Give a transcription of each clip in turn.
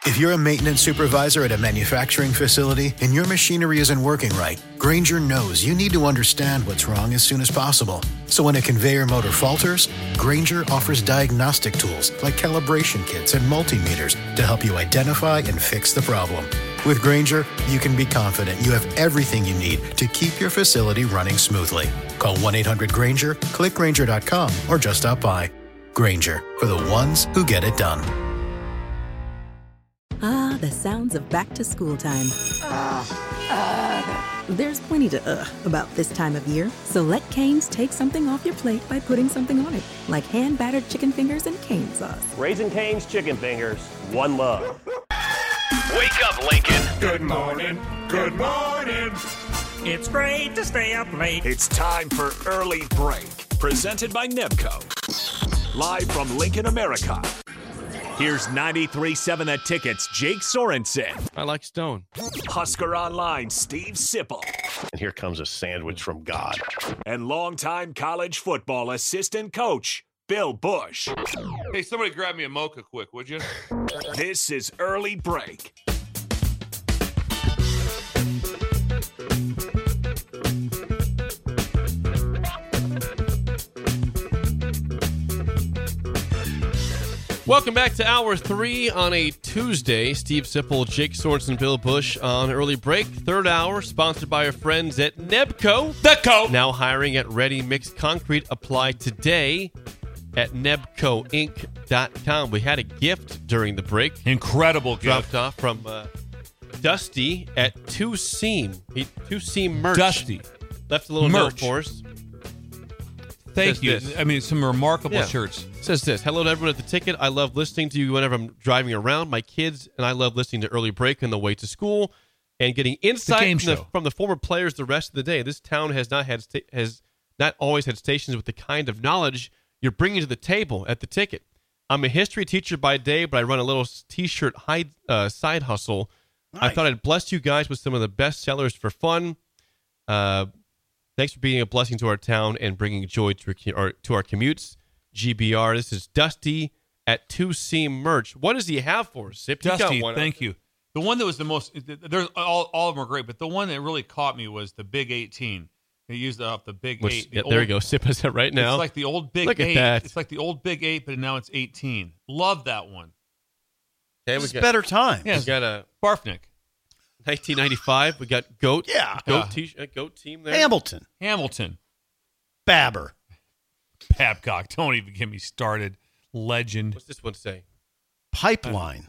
If you're a maintenance supervisor at a manufacturing facility and your machinery isn't working right, Grainger knows you need to understand what's wrong as soon as possible. So when a conveyor motor falters, Grainger offers diagnostic tools like calibration kits and multimeters to help you identify and fix the problem. With Grainger, you can be confident you have everything you need to keep your facility running smoothly. Call 1-800-GRAINGER, click Grainger.com, or just stop by. Grainger, for the ones who get it done. Ah, the sounds of back-to-school time. There's plenty to about this time of year, so let Cane's take something off your plate by putting something on it, like hand-battered chicken fingers and cane sauce. Raising Cane's Chicken Fingers, one love. Wake up, Lincoln. Good morning. Good morning. It's great to stay up late. It's time for Early Break. Presented by Nebco. Live from Lincoln, America. Here's 93.7 The Ticket's Jake Sorensen. I like Stone. Husker Online, Steve Sipple. And here comes a sandwich from God. And longtime college football assistant coach, Bill Bush. Hey, somebody grab me a mocha quick, would you? This is Early Break. Welcome back to Hour 3 on a Tuesday. Steve Sipple, Jake Sorensen, Bill Bush on Early Break. Third hour, sponsored by our friends at Nebco. Nebco! Now hiring at Ready Mix Concrete. Apply today at nebcoinc.com. We had a gift during the break. Incredible gift. Dropped off from Dusty at Two Seam. Two Seam merch. Dusty. Left a little note for us. Thank Says you. this. I mean, some remarkable shirts. Says this. Hello to everyone at the ticket. I love listening to you whenever I'm driving around. My kids and I love listening to Early Break on the way to school and getting insight from the former players the rest of the day. This town has not always had stations with the kind of knowledge you're bringing to the table at the ticket. I'm a history teacher by day, but I run a little T-shirt side hustle. Nice. I thought I'd bless you guys with some of the best sellers for fun. Thanks for being a blessing to our town and bringing joy to our commutes. GBR, this is Dusty at Two Seam Merch. What does he have for us, Sip? Dusty, thank you. The one that was the most, there's all of them are great, but the one that really caught me was the Big 18. They used the Big 8. There you go. Sip has it right now. It's like the old Big 8. Look at that. It's like the old Big 8, but now it's 18. Love that one. Okay, it's better time. Yeah, we got a Barfnick. 1995. We got Goat. Yeah. Goat team there. Hamilton. Babber. Babcock. Don't even get me started. Legend. What's this one say? Pipeline.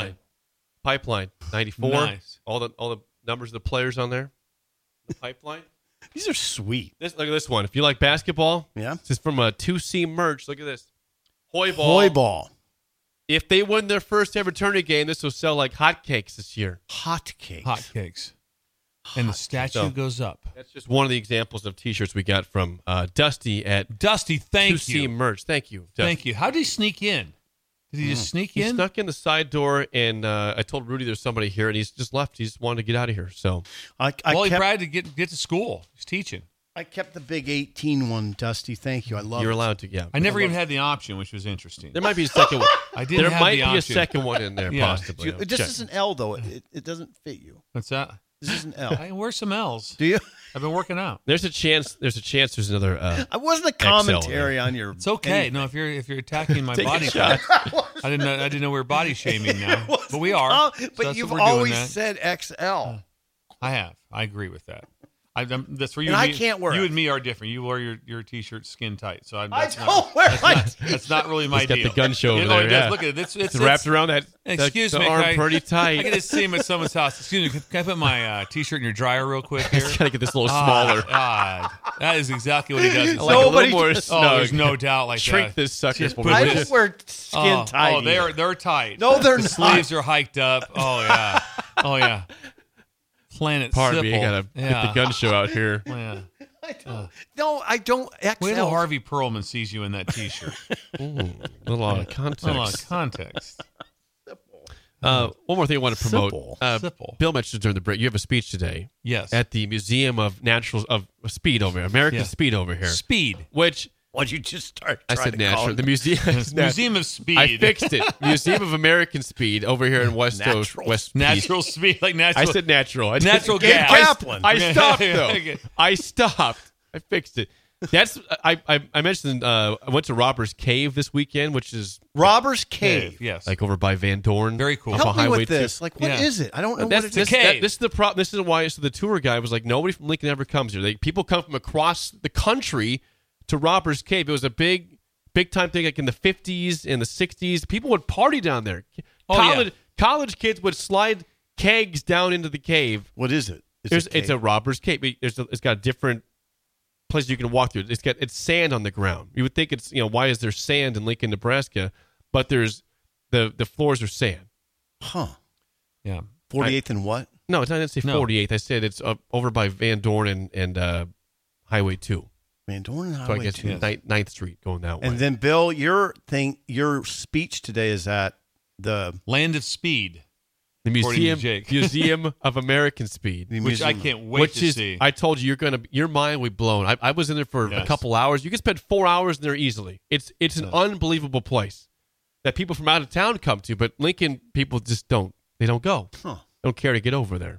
94. Nice. All the numbers of the players on there. The Pipeline. These are sweet. Look at this one. If you like basketball, yeah. This is from a Two Seam Merch. Look at this. Hoy Ball. If they win their first ever tourney game, this will sell like hotcakes this year. Hotcakes. And the statue goes up. That's just one of the examples of T-shirts we got from Dusty at Dusty. Thank you. Two Seam Merch. Thank you. Dusty. Thank you. How did he sneak in? Did he just sneak in? He snuck in the side door, and I told Rudy there's somebody here, and he's just left. He just wanted to get out of here. So, he tried to get to school. He's teaching. I kept the Big 18 one, Dusty. Thank you. I love it. You're allowed to, yeah. I never even had the option, which was interesting. There might be a second one. There might be a second one in there, possibly. This is an L, though. It doesn't fit you. What's that? This is an L. I wear some L's. Do you? I've been working out. There's a chance there's another I wasn't a commentary on your. It's okay. Anything. No, if you're attacking my body type. I didn't know we were body shaming now. But we are. But you've always said XL. I have. I agree with that. That's where you. And and I me, can't wear. You it. and me are different. You wear your t-shirt skin tight. So I don't wear my. That's not really my deal. Got the gun show over there. Yeah. Look at it. It's wrapped around that. Excuse the me, arm pretty tight. I can just see him at someone's house. Excuse me, can I put my t-shirt in your dryer real quick here? Gotta get this a little smaller. That is exactly what he does. Like a little more snug. There's no doubt. Like shrink this sucker. I don't wear skin tight. Oh, they're tight. No, they're the not. Sleeves are hiked up. Oh yeah. Planet Pardon me, I gotta get the gun show out here. Yeah. I don't. XL. Wait till Harvey Perlman sees you in that T-shirt. A little out of context. A little out of context. One more thing I want to promote. Simple. Bill mentioned during the break, you have a speech today. Yes. At the Museum of Speed over here. American Speed over here. Speed. Which Why'd you just start? I said natural. The museum. Museum of Speed. I fixed it. Museum of American Speed over here in West Coast. Natural speed, like natural. I said natural. Natural gas. Kaplan. I stopped though. I stopped. I fixed it. That's I mentioned. I went to Robbers Cave this weekend, which is Robbers Cave. Yes, like over by Van Dorn. Very cool. Help me Highway with this. Like, what is it? I don't know what it is. Cave. This is the problem. This is why. So the tour guide was like, nobody from Lincoln ever comes here. People come from across the country to Robbers Cave. It was a big time thing, like in the 50s and the 60s. People would party down there. College kids would slide kegs down into the cave. What is it? It's a Robbers Cave. It's got different places you can walk through. It's sand on the ground. You would think it's, why is there sand in Lincoln, Nebraska? But there's the floors are sand. Huh. Yeah. 48th and what? No, I didn't say 48th. I said it's over by Van Dorn and Highway 2. Van Dorn and So I Highway guess 2. 9th Street going that way. And then, Bill, your speech today is at the Land of Speed. The Museum of American Speed, which I can't wait to see. I told you your mind will be blown. I was in there for a couple hours. You can spend 4 hours in there easily. It's an unbelievable place that people from out of town come to, but Lincoln people just don't. They don't go. Huh. Don't care to get over there.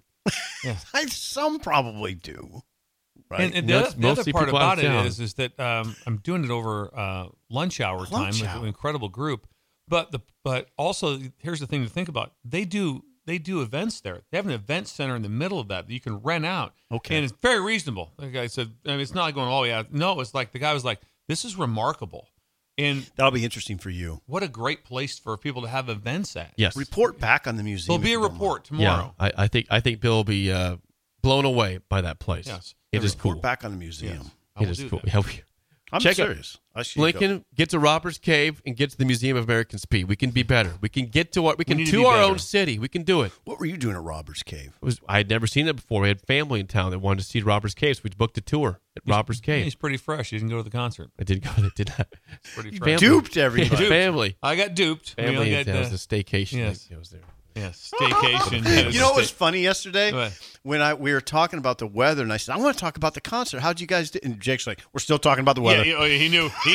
Some probably do. Right. And the other part about it is that I'm doing it over lunch hour time with an incredible group. But also here's the thing to think about. They do events there. They have an event center in the middle of that you can rent out. Okay. And it's very reasonable. The guy said, it's not like going all the way out. No, it's like the guy was like, this is remarkable. And that'll be interesting for you. What a great place for people to have events at. Yes. Report back on the museum. There'll be a report tomorrow. Yeah, I think Bill will be blown away by that place. Yes. It is cool. Report back on the museum. It is cool. I'm serious. Lincoln, get to Robbers Cave and get to the Museum of American Speed. We can be better. We can get to our own city. We can do it. What were you doing at Robbers Cave? I had never seen it before. We had family in town that wanted to see Robbers Cave, so we booked a tour at Robbers Cave. He's pretty fresh. You didn't go to the concert. I did go. Did not. Pretty fresh. Duped everybody. Family. I got duped. Family. It was a staycation. Yes. I was there. Yes, staycation. You know what was funny yesterday? When we were talking about the weather, and I said, I want to talk about the concert. How'd you guys do? And Jake's like, we're still talking about the weather. Yeah, he knew. He knew.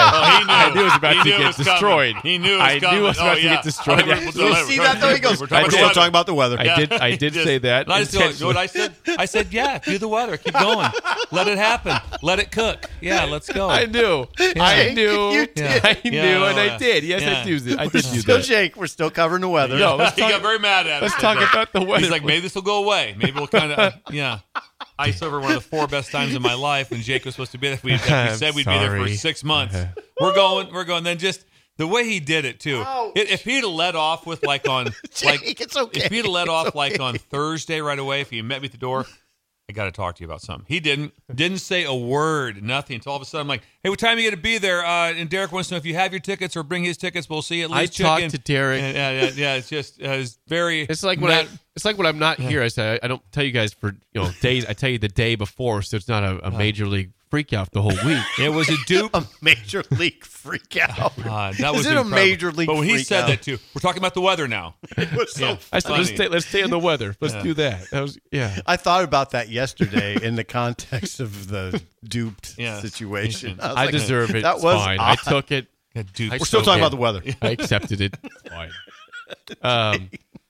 I knew it was about to get destroyed. He knew it was coming. I knew it was about to get destroyed. You see that, though? He goes, we're still talking about the weather. I did say that. And you know what I said? I said, yeah, do the weather. Keep going. Let it happen. Let it cook. Yeah, let's go. I knew. I knew. You did. I knew, and I did. Yes, I did. I did do Still, that. Jake, we're still covering the weather. No, he got very mad at us. Let's talk about the weather. He's like, maybe this will go away. Maybe we'll kind of, ice over one of the 4 best times of my life, and Jake was supposed to be there. We said we'd be there for 6 months. We're going. Then just the way he did it too. If he'd have let off with like on Jake, it's okay. If he'd have let off like on Thursday right away, if he met me at the door, I got to talk to you about something. He didn't say a word, nothing. Until all of a sudden I'm like, hey, what time are you going to be there? And Derek wants to know if you have your tickets or bring his tickets. We'll see you at Lee's Chicken. I talked to Derek. Yeah. It's just it's very. It's like when I'm not here. I say I don't tell you guys for days. I tell you the day before, so it's not a major league freak out the whole week. It was a dupe. A major league freak out. That was Is it incredible. a major league freak out? But when he said that too, we're talking about the weather now. It was so I said let's stay on the weather. Let's do that. That was I thought about that yesterday in the context of the duped situation. I deserve it. That it's was fine. odd. I took it. We're still talking about the weather. I accepted it. It's fine.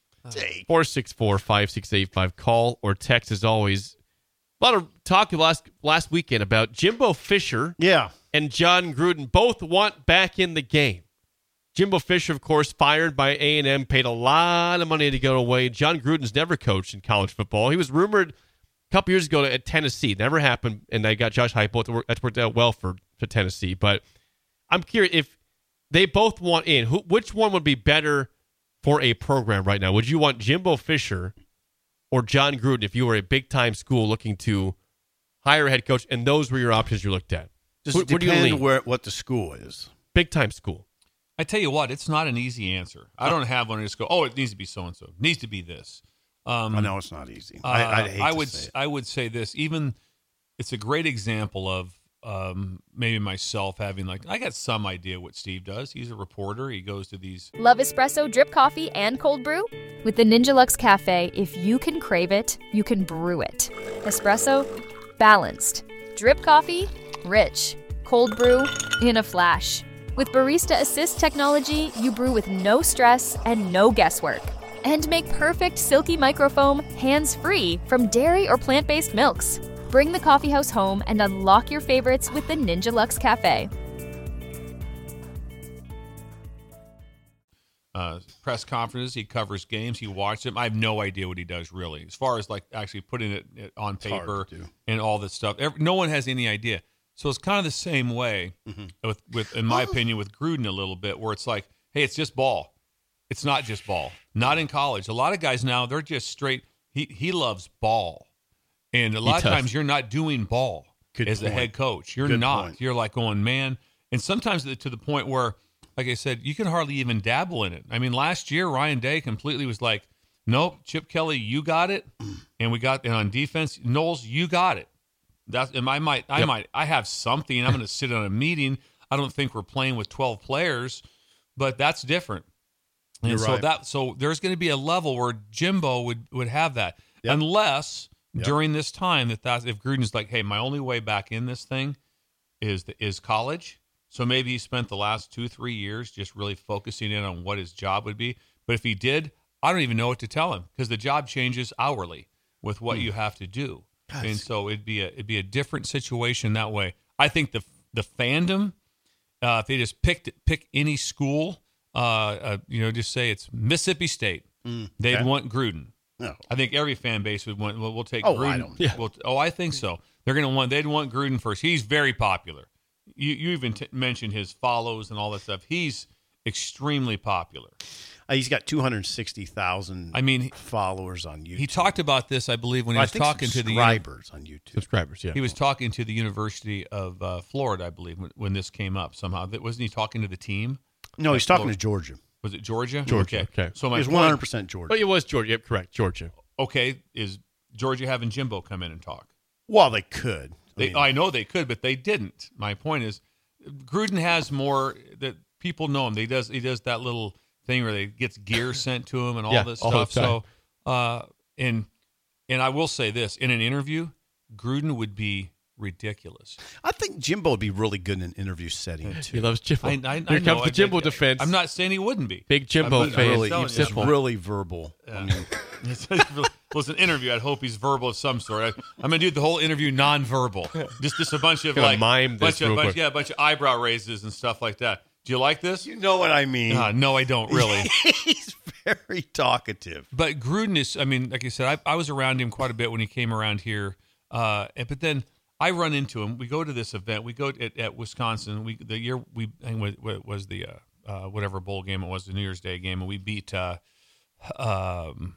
464-5685. Call or text as always. A lot of talk last weekend about Jimbo Fisher and John Gruden both want back in the game. Jimbo Fisher, of course, fired by A&M, paid a lot of money to go away. John Gruden's never coached in college football. He was rumored a couple years ago at Tennessee. Never happened, and they got Josh Heupel. That's worked out well for Tennessee. But I'm curious if they both want in. Which one would be better for a program right now? Would you want Jimbo Fisher or John Gruden if you were a big-time school looking to hire a head coach, and those were your options you looked at? Does it depend what the school is? Big-time school. I tell you what, it's not an easy answer. I don't have one to just go, it needs to be so-and-so. It needs to be this. I know it's not easy. I would say this. Even it's a great example of maybe myself having I got some idea what Steve does. He's a reporter. He goes to these. Love espresso, drip coffee, and cold brew? With the Ninja Luxe Cafe, if you can crave it, you can brew it. Espresso, balanced. Drip coffee, rich. cold brew in a flash. With Barista Assist technology, you brew with no stress and no guesswork. And make perfect silky microfoam hands-free from dairy or plant-based milks. Bring the coffeehouse home and unlock your favorites with the Ninja Luxe Cafe. Press conferences, he covers games, he watches them. I have no idea what he does really, as far as like actually putting it on paper and all this stuff. No one has any idea. So it's kind of the same way with in my opinion, with Gruden a little bit, where it's like, hey, it's just ball. It's not just ball. Not in college. A lot of guys now, they're just straight. He loves ball, and a lot of times you're not doing ball as a head coach. You're not. You're like going, man. And sometimes to the point where, like I said, you can hardly even dabble in it. I mean, last year, Ryan Day completely was like, nope, Chip Kelly, you got it. And on defense, Knowles, you got it. I have something. I'm going to sit on a meeting. I don't think we're playing with 12 players, but that's different. And so there's going to be a level where Jimbo would have that. Unless during this time if Gruden's like, hey, my only way back in this thing is college. So maybe he spent the last 2-3 years just really focusing in on what his job would be. But if he did, I don't even know what to tell him because the job changes hourly with what you have to do. Gosh. And so it'd be a different situation that way. I think the fandom, if they just pick any school, just say it's Mississippi State, they'd want Gruden. No. I think every fan base would want. We'll take Gruden. I think so. They'd want Gruden first. He's very popular. You even mentioned his follows and all that stuff. He's extremely popular. He's got 260,000 followers on YouTube. He talked about this, I believe, when he was talking to the subscribers on YouTube. Subscribers, yeah. He was talking to the University of Florida, I believe, when this came up somehow. Wasn't he talking to the team? No, he's talking to Georgia. Was it Georgia? Georgia. Okay. So it was 100% Georgia. But it was Georgia. Yep, correct. Georgia. Okay. Is Georgia having Jimbo come in and talk? Well, they could. I know they could, but they didn't. My point is, Gruden has more that people know him. He does that little thing where he gets gear sent to him and all this stuff. So, and I will say this: in an interview, Gruden would be ridiculous. I think Jimbo would be really good in an interview setting too. He loves Jimbo. Here comes the Jimbo defense. I'm not saying he wouldn't be. Big Jimbo fan. He's really verbal. Yeah. It's an interview. I'd hope he's verbal of some sort. I'm going to do the whole interview non-verbal. Just a bunch of bunch of eyebrow raises and stuff like that. Do you like this? You know what I mean. No, I don't really. He's very talkative. But Gruden is, like I said, I was around him quite a bit when he came around here. But then I run into him. We go to this event. We go at Wisconsin. What was the whatever bowl game it was, the New Year's Day game, and we beat Auburn.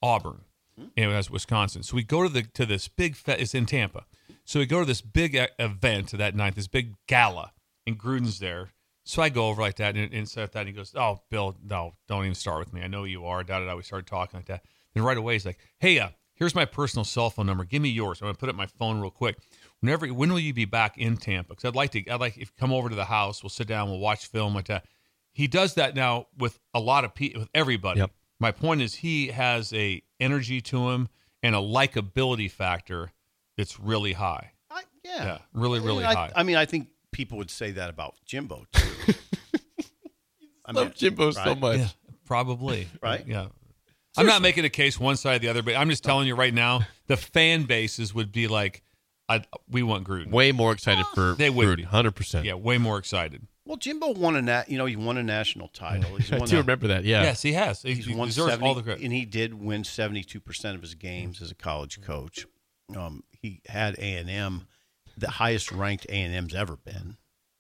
And that's Wisconsin. So we go to this big it's in Tampa. So we go to this big event that night, this big gala, and Gruden's there. So I go over like that and said that, and he goes, "Oh, Bill, no, don't even start with me. I know you are." We started talking like that. Then right away he's like, "Hey, here's my personal cell phone number. Give me yours. I'm gonna put it in my phone real quick. When will you be back in Tampa? Because I'd like if you come over to the house, we'll sit down, we'll watch film like that." He does that now with a lot of people, with everybody. Yep. My point is he has a energy to him and a likability factor that's really high. Really high. I think people would say that about Jimbo too. I love Jimbo so much. Yeah, probably. Right? Yeah. I'm not making a case one side or the other, but I'm just telling you right now, the fan bases would be like, we want Gruden. Way more excited for Gruden, 100%. Yeah, way more excited. Well, Jimbo won he won a national title. I do remember that. Yeah. Yes, he has. He won deserves all the credit, and he did win 72% of his games as a college coach. He had A&M, the highest ranked A&M's ever been.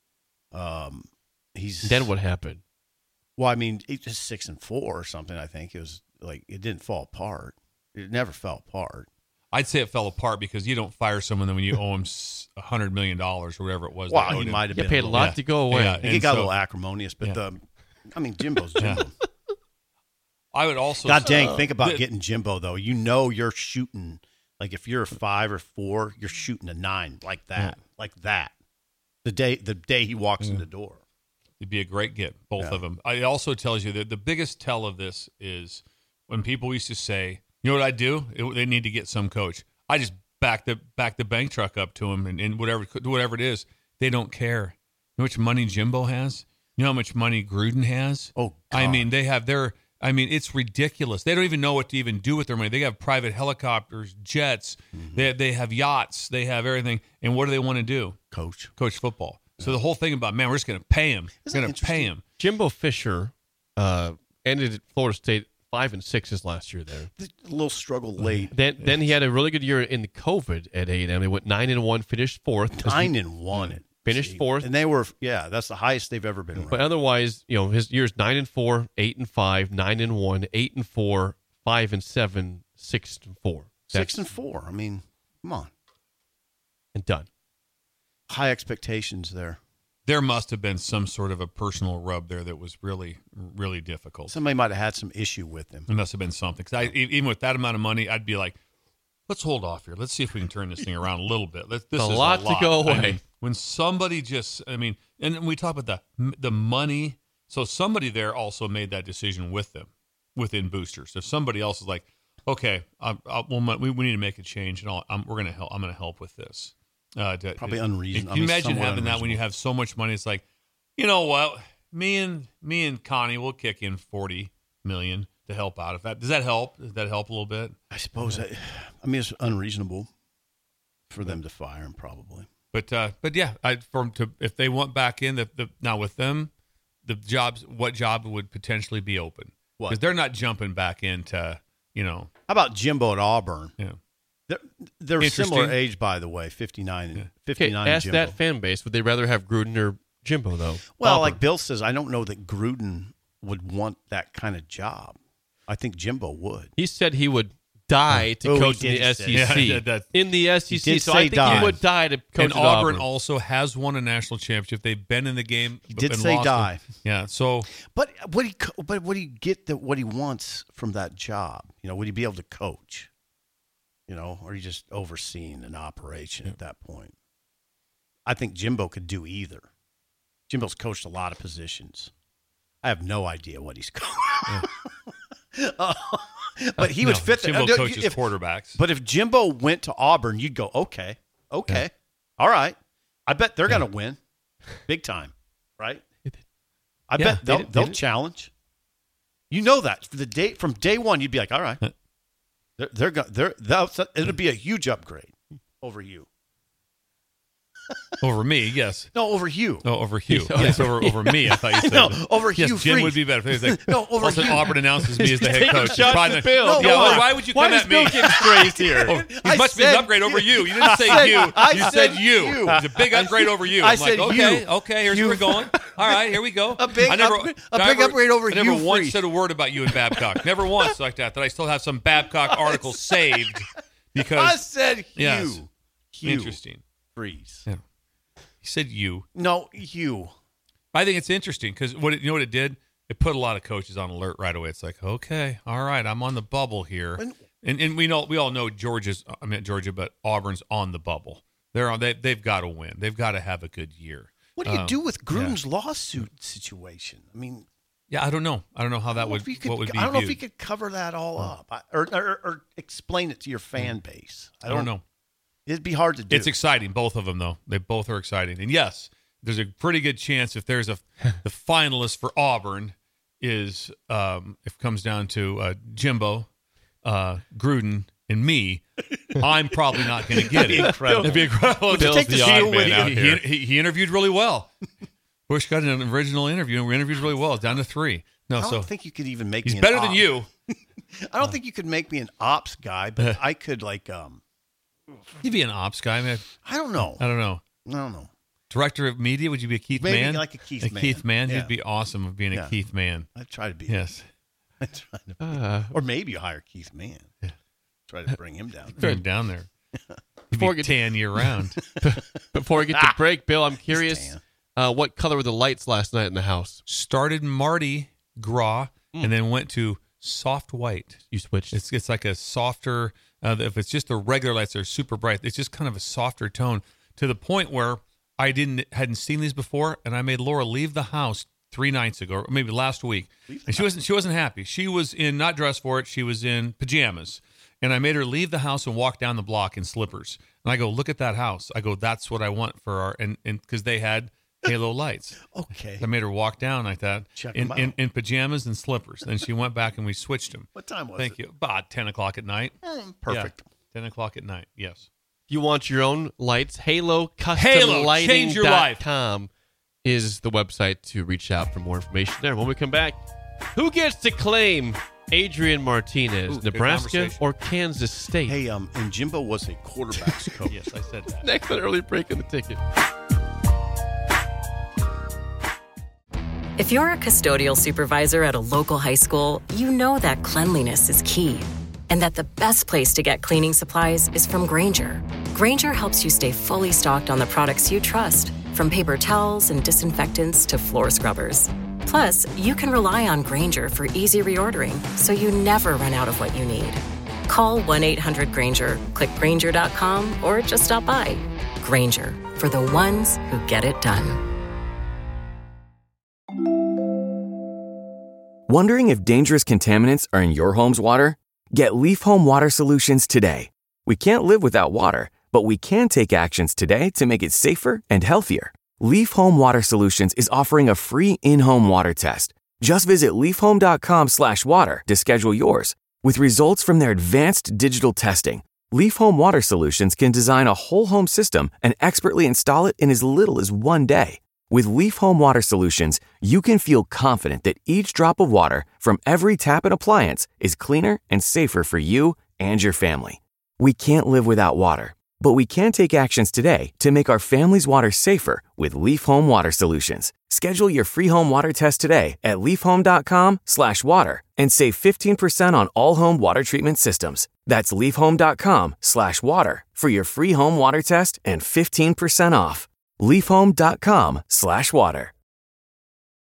Then what happened? Well, it was 6-4 or something. I think it was it didn't fall apart. It never fell apart. I'd say it fell apart because you don't fire someone when you owe him $100 million or whatever it was. Well, he might have been paid a lot to go away. Yeah, he got a little acrimonious, but Jimbo's Jimbo. I would also God dang, think about getting Jimbo though. You're shooting if you're a 5 or 4, you're shooting a 9 like that. The day he walks in the door. It'd be a great get, both of them. It also tells you that the biggest tell of this is when people used to say, "You know what I do? They need to get some coach." I just back the bank truck up to him and whatever it is. They don't care. You know how much money Jimbo has? You know how much money Gruden has? Oh, God. I mean, it's ridiculous. They don't even know what to even do with their money. They have private helicopters, jets. Mm-hmm. They have yachts. They have everything. And what do they want to do? Coach football. Yeah. So the whole thing about, man, we're just going to pay him. We're going to pay him. Jimbo Fisher ended at Florida State 5-6 his last year there. A little struggle late. Then he had a really good year in the COVID at A&M. They went 9-1, finished fourth. 9-1. Finished fourth. And they were, that's the highest they've ever been. But otherwise, his years 9-4, 8-5, 9-1, 8-4, 5-7, 6-4. 6-4. I mean, come on. And done. High expectations there. There must have been some sort of a personal rub there that was really, really difficult. Somebody might have had some issue with him. There must have been something. Because even with that amount of money, I'd be like, let's hold off here. Let's see if we can turn this thing around a little bit. This is a lot to go away. I mean, when somebody and we talk about the money. So somebody there also made that decision with them, within boosters. If somebody else is like, okay, we need to make a change, and we're going to help. I'm going to help with this. Probably unreasonable. Can you imagine having that when you have so much money? It's like, you know what? Me and Connie will kick in $40 million to help out. Does that help? Does that help a little bit? I suppose. It's unreasonable for them to fire him, probably. But yeah, if they went back in, now with them, what job would potentially be open? Because they're not jumping back into, How about Jimbo at Auburn? Yeah. They're similar age, by the way, 59 and 59. Ask Jimbo. that fan base. Would they rather have Gruden or Jimbo, though? Well, Auburn. like Bill says, I don't know that Gruden would want that kind of job. I think Jimbo would. He said he would die to coach in the SEC. In the SEC, so I think he would die to coach. And Auburn also has won a national championship. They've been in the game. He did say die. Yeah. So, but would he get what he wants from that job? Would he be able to coach? Or he just overseeing an operation at that point? I think Jimbo could do either. Jimbo's coached a lot of positions. I have no idea what he's coached. But he would fit. Jimbo coaches quarterbacks. But if Jimbo went to Auburn, you'd go, okay, all right. I bet they're going to win, big time, right? I bet they'll challenge. You know that from day one, you'd be like, all right, it'll be a huge upgrade over you. Over me, yes. No, over you. No, over Hugh. Yes, over me. I thought you said no, over Hugh. Yes, Jim would be better. Like, no, over Hugh. Auburn announces me as the head coach. Bill. No, why would you come at me? Why is Bill getting praised here? He must be an upgrade over you. You didn't say you. You said you. It's a big upgrade over you. I'm like, okay, here's where we're going. All right, here we go. A big upgrade over you. I never once said a word about you and Babcock. Never once like that. That I still have some Babcock articles saved because I said Hugh. Yes. Hugh. Interesting. Freeze. Yeah. He said you. No, you. I think it's interesting because you know what it did? It put a lot of coaches on alert right away. It's like, okay, all right, I'm on the bubble here, and we all know but Auburn's on the bubble. They've got to win. They've got to have a good year. What do you do with Gruden's lawsuit situation? I mean, yeah, I don't know. I don't know how that would. What would be? I don't know if you could cover that all up or explain it to your fan base. I don't know. It'd be hard to do. It's exciting, both of them, though. They both are exciting. And yes, there's a pretty good chance if there's the finalist for Auburn is if it comes down to Jimbo, Gruden, and me, I'm probably not going to get it. It'd be incredible. Bill's the odd man out here. He interviewed really well. Bush got an original interview, and we interviewed really well. It's down to 3. No, I don't think you could even make me an better than op. you. I don't think you could make me an ops guy, but I could You'd be an ops guy, man. I don't know. I don't know. Director of media, would you be a Keith Maybe Mann? like a Keith Mann. Keith Mann, yeah. He'd be awesome of being a Keith Mann. I'd try to be. Yes. I'd try to be. Or maybe you hire Keith Mann. Yeah. Try to bring him down. Bring him down there. Before we get tan year round. Before we get to break, Bill, I'm curious, what color were the lights last night in the house? Started Mardi Gras and then went to soft white. You switched. It's like a softer. If it's just the regular lights, they're super bright. It's just kind of a softer tone to the point where I hadn't seen these before, and I made Laura leave the house 3 nights ago, or maybe last week, and she wasn't happy. She was not dressed for it. She was in pajamas, And I made her leave the house and walk down the block in slippers. And I go, look at that house. I go, that's what I want for our, and because they had halo lights. Okay. I made her walk down like that in pajamas and slippers. Then she went back and we switched them. What time was it? Thank you. About 10 o'clock at night. Perfect. Yeah, 10 o'clock at night. Yes. If you want your own lights, Halo Custom Halo, Lighting. change your life. .com is the website to reach out for more information there. When we come back, who gets to claim Adrian Martinez, Nebraska or Kansas State? Hey, and Jimbo was a quarterback's coach. Yes, I said that. Next on Early Break in the Ticket. If you're a custodial supervisor at a local high school, you know that cleanliness is key and that the best place to get cleaning supplies is from Grainger. Grainger helps you stay fully stocked on the products you trust, from paper towels and disinfectants to floor scrubbers. Plus, you can rely on Grainger for easy reordering, so you never run out of what you need. Call 1-800-GRAINGER, click Grainger.com, or just stop by. Grainger, for the ones who get it done. Wondering if dangerous contaminants are in your home's water? Get Leaf Home Water Solutions today. We can't live without water, but we can take actions today to make it safer and healthier. Leaf Home Water Solutions is offering a free in-home water test. Just visit leafhome.com/water to schedule yours. With results from their advanced digital testing, Leaf Home Water Solutions can design a whole home system and expertly install it in as little as 1 day. With Leaf Home Water Solutions, you can feel confident that each drop of water from every tap and appliance is cleaner and safer for you and your family. We can't live without water, but we can take actions today to make our family's water safer with Leaf Home Water Solutions. Schedule your free home water test today at leafhome.com/water and save 15% on all home water treatment systems. That's leafhome.com/water for your free home water test and 15% off. leafhome.com/water.